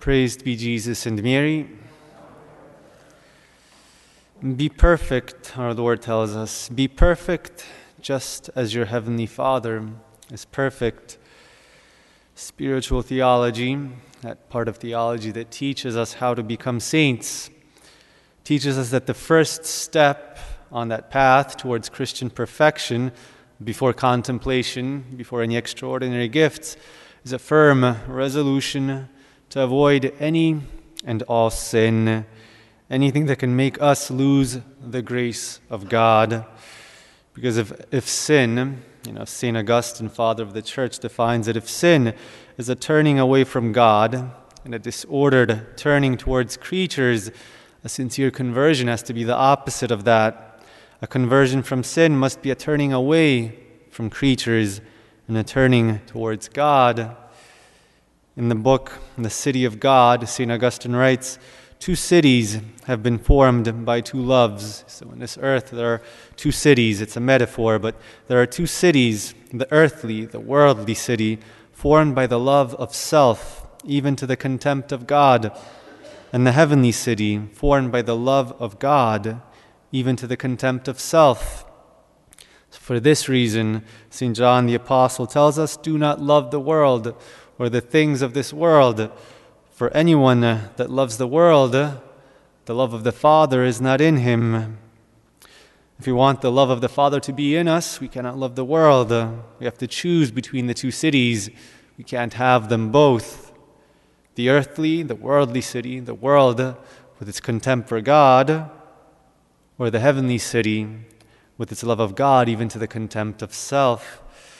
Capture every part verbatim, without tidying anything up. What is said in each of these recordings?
Praised be Jesus and Mary. Be perfect, our Lord tells us. Be perfect just as your heavenly Father is perfect. Spiritual theology, that part of theology that teaches us how to become saints, teaches us that the first step on that path towards Christian perfection, before contemplation, before any extraordinary gifts, is a firm resolution to avoid any and all sin, anything that can make us lose the grace of God. Because if, if sin, you know, Saint Augustine, father of the church, defines it, if sin is a turning away from God and a disordered turning towards creatures, a sincere conversion has to be the opposite of that. A conversion from sin must be a turning away from creatures and a turning towards God. In the book, The City of God, Saint Augustine writes, two cities have been formed by two loves. So on this earth there are two cities. It's a metaphor, but there are two cities, the earthly, the worldly city, formed by the love of self, even to the contempt of God, and the heavenly city, formed by the love of God, even to the contempt of self. For this reason, Saint John the Apostle tells us, do not love the world or the things of this world. For anyone that loves the world, the love of the Father is not in him. If we want the love of the Father to be in us, we cannot love the world. We have to choose between the two cities. We can't have them both. The earthly, the worldly city, the world with its contempt for God, or the heavenly city with its love of God, even to the contempt of self.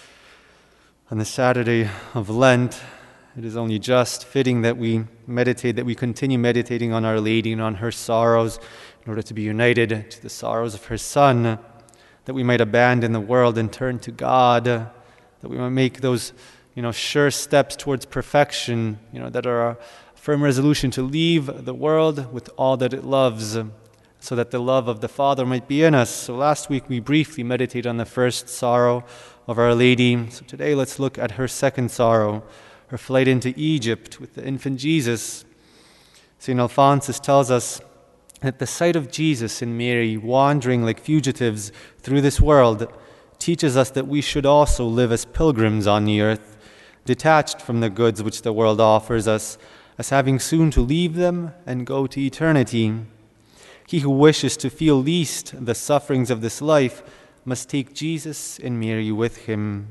On the Saturday of Lent, it is only just fitting that we meditate, that we continue meditating on Our Lady and on her sorrows in order to be united to the sorrows of her Son, that we might abandon the world and turn to God, that we might make those, you know, sure steps towards perfection, you know, that are a firm resolution to leave the world with all that it loves, so that the love of the Father might be in us. So last week we briefly meditated on the first sorrow of Our Lady. So today let's look at her second sorrow, her flight into Egypt with the infant Jesus. Saint Alphonsus tells us that the sight of Jesus and Mary wandering like fugitives through this world teaches us that we should also live as pilgrims on the earth, detached from the goods which the world offers us, as having soon to leave them and go to eternity. He who wishes to feel least the sufferings of this life must take Jesus and Mary with him.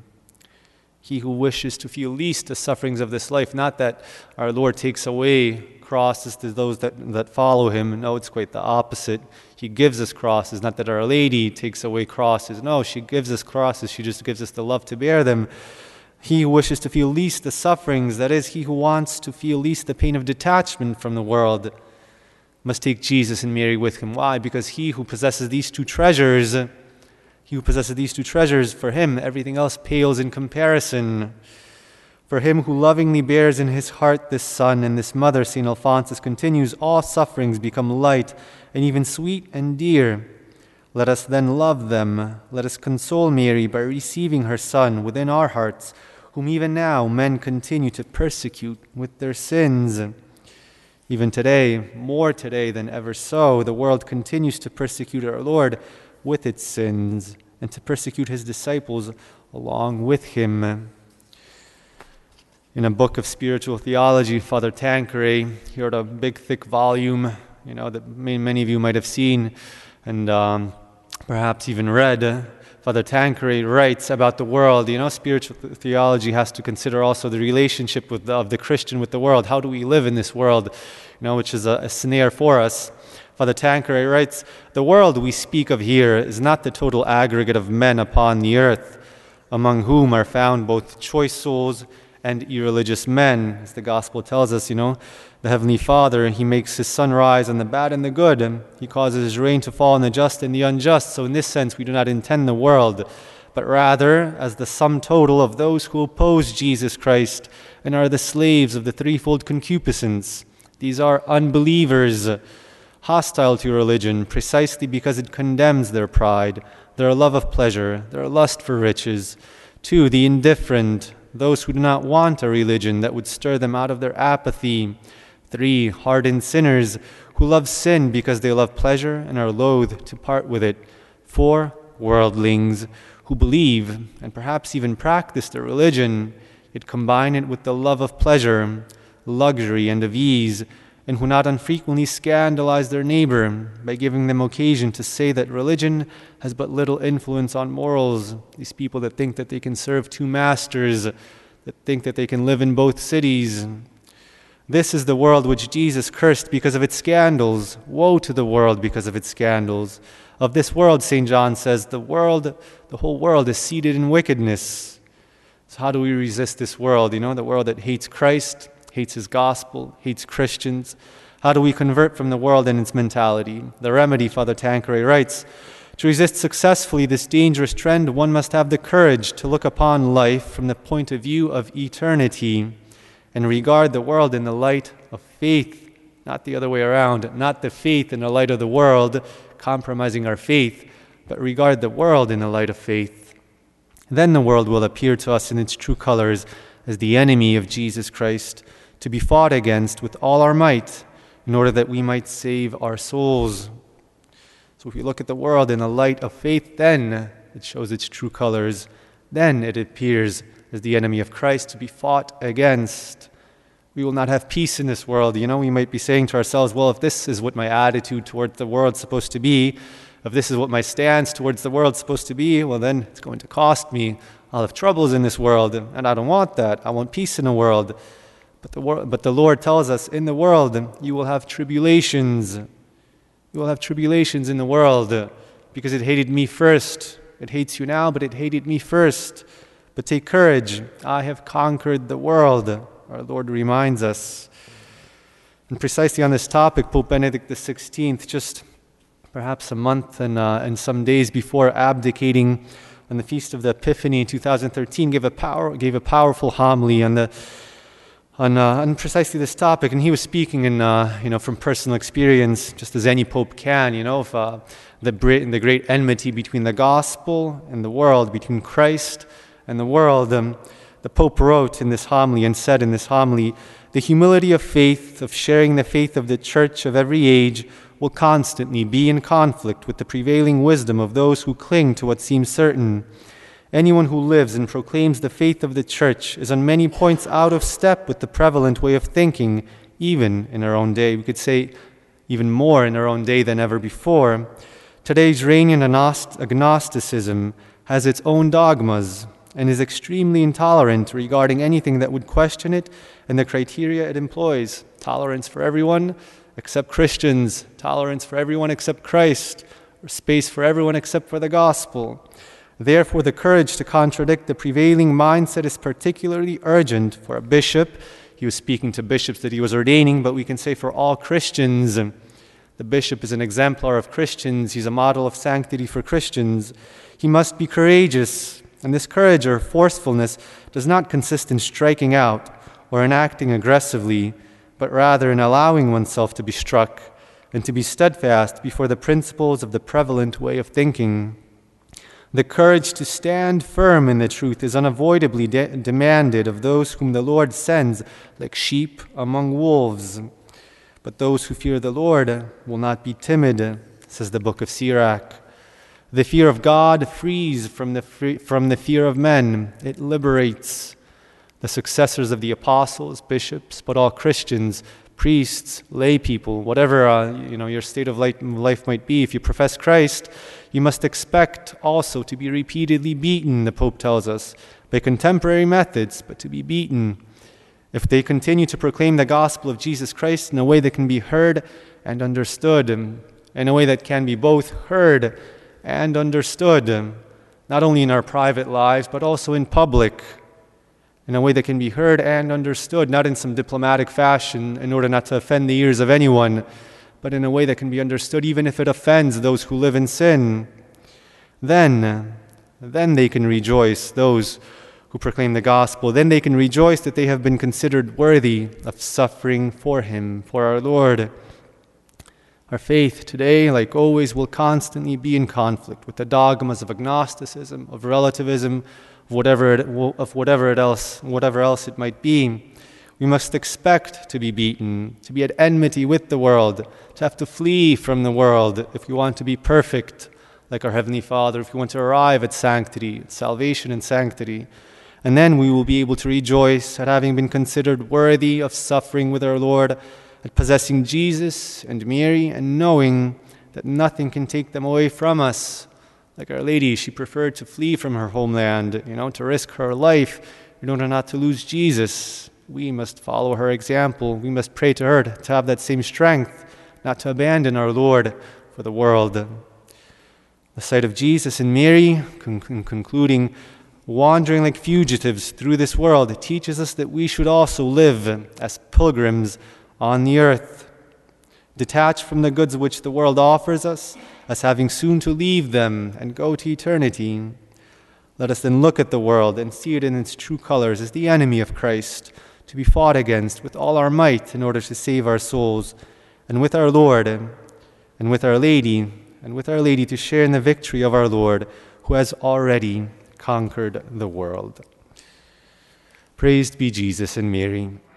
He who wishes to feel least the sufferings of this life, not that our Lord takes away crosses to those that, that follow him. No, it's quite the opposite. He gives us crosses, not that Our Lady takes away crosses. No, she gives us crosses. She just gives us the love to bear them. He who wishes to feel least the sufferings, that is, he who wants to feel least the pain of detachment from the world, must take Jesus and Mary with him. Why? Because he who possesses these two treasures, he who possesses these two treasures, for him everything else pales in comparison. For him who lovingly bears in his heart this Son and this Mother, Saint Alphonsus continues, all sufferings become light and even sweet and dear. Let us then love them. Let us console Mary by receiving her Son within our hearts, whom even now men continue to persecute with their sins. Even today, more today than ever so, the world continues to persecute our Lord with its sins and to persecute his disciples along with him. In a book of spiritual theology, Father Tanqueray, he wrote a big, thick volume, you know, that many of you might have seen and um, perhaps even read. Father Tanqueray writes about the world. You know, spiritual theology has to consider also the relationship with the, of the Christian with the world. How do we live in this world, you know, which is a, a snare for us. Father Tanqueray writes, the world we speak of here is not the total aggregate of men upon the earth, among whom are found both choice souls and irreligious men. As the gospel tells us, you know, the Heavenly Father, he makes his sun rise on the bad and the good, and he causes his rain to fall on the just and the unjust. So in this sense, we do not intend the world, but rather as the sum total of those who oppose Jesus Christ and are the slaves of the threefold concupiscence. These are unbelievers, hostile to religion precisely because it condemns their pride, their love of pleasure, their lust for riches. Two, the indifferent, those who do not want a religion that would stir them out of their apathy. Three, hardened sinners who love sin because they love pleasure and are loath to part with it. Four, worldlings who believe and perhaps even practice their religion, yet combine it with the love of pleasure, luxury, and of ease, and who not unfrequently scandalize their neighbor by giving them occasion to say that religion has but little influence on morals. These people that think that they can serve two masters, that think that they can live in both cities. This is the world which Jesus cursed because of its scandals. Woe to the world because of its scandals. Of this world, Saint John says, the world, the whole world is seated in wickedness. So how do we resist this world? You know, the world that hates Christ, hates his gospel, hates Christians. How do we convert from the world and its mentality? The remedy, Father Tanqueray writes, to resist successfully this dangerous trend, one must have the courage to look upon life from the point of view of eternity and regard the world in the light of faith, not the other way around, not the faith in the light of the world, compromising our faith, but regard the world in the light of faith. Then the world will appear to us in its true colors as the enemy of Jesus Christ, to be fought against with all our might, in order that we might save our souls. So if we look at the world in the light of faith, then it shows its true colors. Then it appears as the enemy of Christ, to be fought against. We will not have peace in this world. You know, we might be saying to ourselves, well, if this is what my attitude towards the world is supposed to be, if this is what my stance towards the world is supposed to be, well, then it's going to cost me. I'll have troubles in this world, and I don't want that. I want peace in the world. But the, wor- but the Lord tells us, in the world, you will have tribulations. You will have tribulations in the world, because it hated me first. It hates you now, but it hated me first. But take courage, I have conquered the world, our Lord reminds us. And precisely on this topic, Pope Benedict the sixteenth, just perhaps a month and, uh, and some days before abdicating on the Feast of the Epiphany in two thousand thirteen, gave a, power, gave a powerful homily on, the, on, uh, on precisely this topic. And he was speaking in, uh, you know, from personal experience, just as any pope can, you know, of uh, the, the great enmity between the gospel and the world, between Christ and the world. Um, the Pope wrote in this homily and said in this homily, the humility of faith, of sharing the faith of the Church of every age, will constantly be in conflict with the prevailing wisdom of those who cling to what seems certain. Anyone who lives and proclaims the faith of the Church is on many points out of step with the prevalent way of thinking, even in our own day. We could say even more in our own day than ever before. Today's reigning agnosticism has its own dogmas and is extremely intolerant regarding anything that would question it and the criteria it employs. Tolerance for everyone except Christians, tolerance for everyone except Christ, or space for everyone except for the gospel. Therefore, the courage to contradict the prevailing mindset is particularly urgent for a bishop. He was speaking to bishops that he was ordaining, but we can say for all Christians. The bishop is an exemplar of Christians. He's a model of sanctity for Christians. He must be courageous. And this courage or forcefulness does not consist in striking out or in acting aggressively, but rather in allowing oneself to be struck and to be steadfast before the principles of the prevalent way of thinking. The courage to stand firm in the truth is unavoidably de- demanded of those whom the Lord sends like sheep among wolves. But those who fear the Lord will not be timid, says the book of Sirach. The fear of God frees from the free, from the fear of men. It liberates. The successors of the apostles, bishops, but all Christians, priests, lay people, whatever uh, you know your state of life, life might be, if you profess Christ, you must expect also to be repeatedly beaten, the Pope tells us, by contemporary methods, but to be beaten. If they continue to proclaim the gospel of Jesus Christ in a way that can be heard and understood, in a way that can be both heard and understood, not only in our private lives, but also in public, in a way that can be heard and understood, not in some diplomatic fashion in order not to offend the ears of anyone, but in a way that can be understood even if it offends those who live in sin. Then, then they can rejoice, those who proclaim the gospel. Then they can rejoice that they have been considered worthy of suffering for him, for our Lord. Our faith today, like always, will constantly be in conflict with the dogmas of agnosticism, of relativism, of whatever it, of whatever it else, whatever else it might be. We must expect to be beaten, to be at enmity with the world, to have to flee from the world if we want to be perfect like our Heavenly Father, if we want to arrive at sanctity, at salvation and sanctity. And then we will be able to rejoice at having been considered worthy of suffering with our Lord, at possessing Jesus and Mary, and knowing that nothing can take them away from us. Like Our Lady, she preferred to flee from her homeland, you know, to risk her life in order not to lose Jesus. We must follow her example. We must pray to her to have that same strength, not to abandon our Lord for the world. The sight of Jesus and Mary, con- concluding, wandering like fugitives through this world, teaches us that we should also live as pilgrims on the earth, detached from the goods which the world offers us, as having soon to leave them and go to eternity. Let us then look at the world and see it in its true colors as the enemy of Christ, to be fought against with all our might in order to save our souls, and with our Lord, and with Our Lady, and with Our Lady to share in the victory of our Lord, who has already conquered the world. Praised be Jesus and Mary.